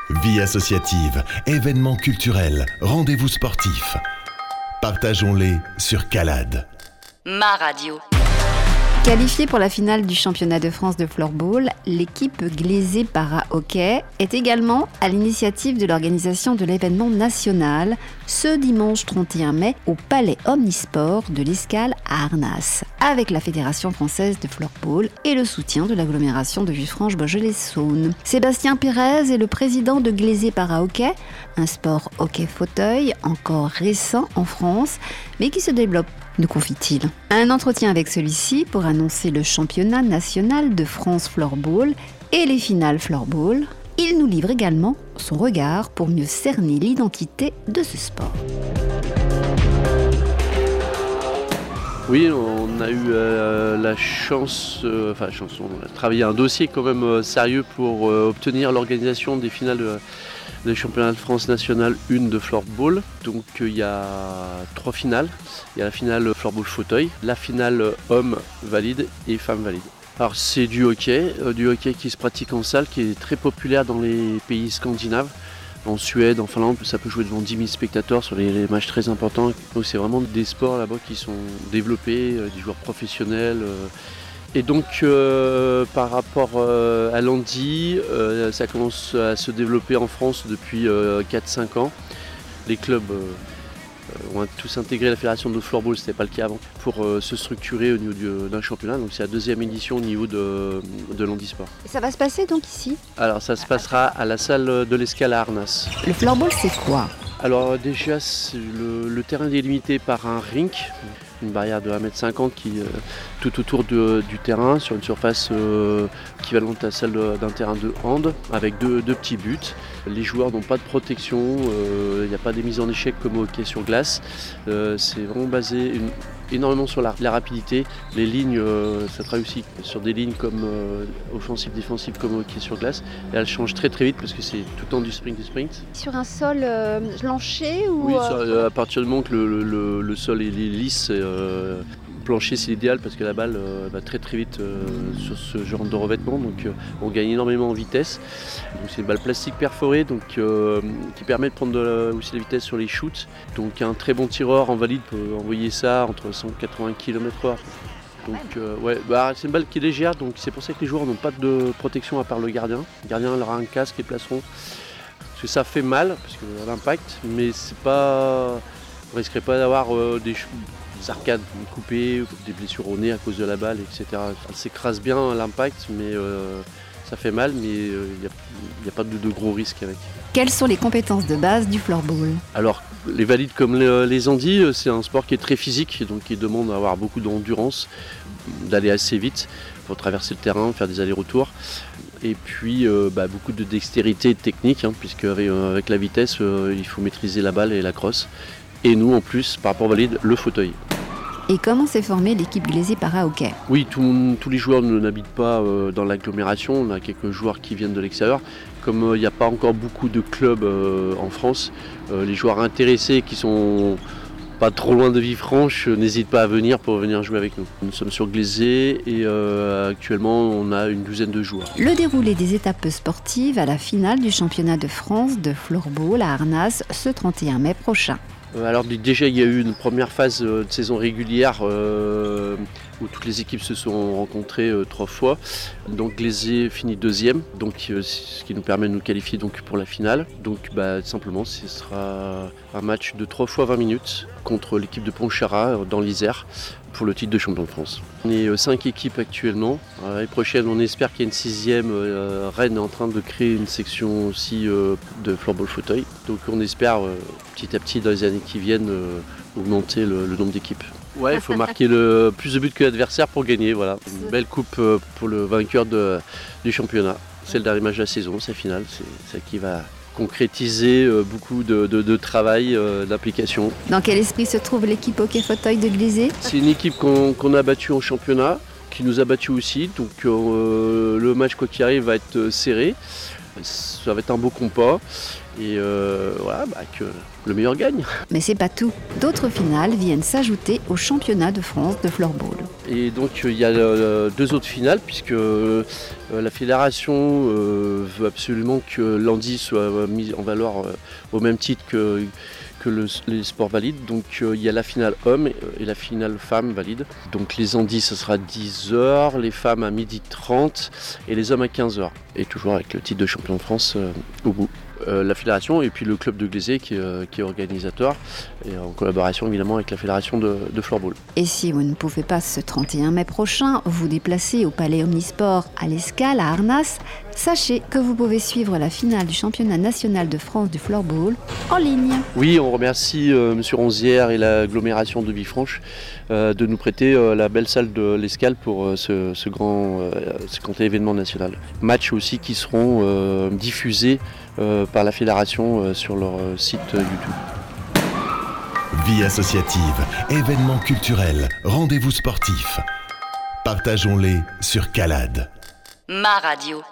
Vie associative, événements culturels, rendez-vous sportifs. Partageons-les sur Calade. Ma radio. Qualifiée pour la finale du championnat de France de floorball, l'équipe Glaisé Para-Hockey est également à l'initiative de l'organisation de l'événement national ce dimanche 31 mai au Palais Omnisport de l'Escale à Arnas, avec la Fédération française de floorball et le soutien de l'agglomération de Villefranche-Beaujolais-Saône. Sébastien Pérez est le président de Glaisé Para-Hockey, un sport hockey-fauteuil encore récent en France, mais qui se développe. Nous confie-t-il. Un entretien avec celui-ci pour annoncer le championnat national de France floorball et les finales floorball. Il nous livre également son regard pour mieux cerner l'identité de ce sport. Oui, on a eu la chance, on a travaillé un dossier quand même sérieux pour obtenir l'organisation des finales des championnats de France national 1 de floorball. Donc il y a 3 finales. Il y a la finale floorball fauteuil, la finale homme valide et femme valide. Alors c'est du hockey qui se pratique en salle, qui est très populaire dans les pays scandinaves. En Suède, en Finlande, ça peut jouer devant 10 000 spectateurs sur les matchs très importants. Donc c'est vraiment des sports là-bas qui sont développés, des joueurs professionnels. Et donc par rapport à l'handi, ça commence à se développer en France depuis 4-5 ans. Les clubs ont tous intégré la fédération de floorball, ce n'était pas le cas avant, pour se structurer au niveau d'un championnat. Donc c'est la 2e édition au niveau de l'handisport. Et ça va se passer donc ici ? Alors ça se passera à la salle de l'Escale à Arnas. Le floorball, c'est quoi ? Alors déjà, le terrain est délimité par un rink, une barrière de 1,50 m qui tout autour du terrain, sur une surface équivalente à celle d'un terrain de hand, avec deux petits buts. Les joueurs n'ont pas de protection, il n'y a pas des mises en échec comme au hockey sur glace. C'est vraiment basé énormément sur la rapidité. Les lignes, ça travaille aussi sur des lignes comme offensives, défensives comme au hockey sur glace. Et elles changent très très vite parce que c'est tout le temps du sprint. Sur un sol plancher ou Oui, à partir du moment que le sol est lisse, plancher c'est l'idéal parce que la balle va très très vite sur ce genre de revêtement, donc on gagne énormément en vitesse. Donc, c'est une balle plastique perforée donc, qui permet de prendre aussi la vitesse sur les shoots. Donc un très bon tireur en valide peut envoyer ça entre 180 km/h. Donc c'est une balle qui est légère, donc c'est pour ça que les joueurs n'ont pas de protection à part le gardien. Le gardien aura un casque et placeront. Parce que ça fait mal, parce que l'impact, mais c'est pas. On ne risquerait pas d'avoir des arcades coupées, des blessures au nez à cause de la balle, etc. Elle s'écrase bien l'impact, mais ça fait mal, mais il n'y a pas de gros risques avec. Quelles sont les compétences de base du floorball ? Alors, les valides comme les handis, c'est un sport qui est très physique, donc qui demande d'avoir beaucoup d'endurance, d'aller assez vite pour traverser le terrain, faire des allers-retours. Et puis beaucoup de dextérité et de technique, puisque avec la vitesse, il faut maîtriser la balle et la crosse. Et nous, en plus, par rapport au valide, le fauteuil. Et comment s'est formée l'équipe Glaisé Para-Hockey ? Oui, tous les joueurs n'habitent pas dans l'agglomération. On a quelques joueurs qui viennent de l'extérieur. Comme il n'y a pas encore beaucoup de clubs en France, les joueurs intéressés qui sont pas trop loin de Villefranche n'hésitent pas à venir pour venir jouer avec nous. Nous sommes sur Glaisé et actuellement on a une douzaine de joueurs. Le déroulé des étapes sportives à la finale du championnat de France de floorball à Arnas ce 31 mai prochain. Alors déjà il y a eu une première phase de saison régulière où toutes les équipes se sont rencontrées 3 fois. Donc Glaisé finit 2e, donc ce qui nous permet de nous qualifier donc, pour la finale. Donc simplement ce sera un match de 3 fois 20 minutes contre l'équipe de Pontcharrat dans l'Isère pour le titre de champion de France. On est 5 équipes actuellement. L'année prochaine on espère qu'il y a une 6e. Rennes est en train de créer une section aussi de floorball fauteuil. Donc on espère petit à petit dans les années qui viennent augmenter le nombre d'équipes. Ouais, il faut marquer plus de buts que l'adversaire pour gagner. Voilà. Une belle coupe pour le vainqueur du championnat. C'est le dernier match de la saison, c'est final. C'est ça qui va concrétiser beaucoup de travail, d'application. Dans quel esprit se trouve l'équipe hockey fauteuil de Glaisé ? C'est une équipe qu'on a battue en championnat, qui nous a battus aussi. Donc le match, quoi qu'il arrive, va être serré. Ça va être un beau compas et que le meilleur gagne. Mais c'est pas tout. D'autres finales viennent s'ajouter au championnat de France de floorball. Et donc il y a 2 autres finales puisque la fédération veut absolument que l'handi soit mis en valeur au même titre que les sports valides. Donc il y a la finale hommes et la finale femmes valides. Donc les handis ce sera 10h, les femmes à 12h30 et les hommes à 15h. Et toujours avec le titre de champion de France au bout. La fédération et puis le club de Glazé qui est organisateur et en collaboration évidemment avec la fédération de floorball. Et si vous ne pouvez pas ce 31 mai prochain vous déplacer au Palais Omnisport à l'Escale à Arnas, sachez que vous pouvez suivre la finale du championnat national de France du floorball en ligne. Oui, on remercie M. Ronzière et l'agglomération de Villefranche de nous prêter la belle salle de l'Escale pour ce grand événement national. Matchs aussi qui seront diffusés par la fédération sur leur site YouTube. Vie associative, événements culturels, rendez-vous sportifs. Partageons-les sur Calade. Ma radio.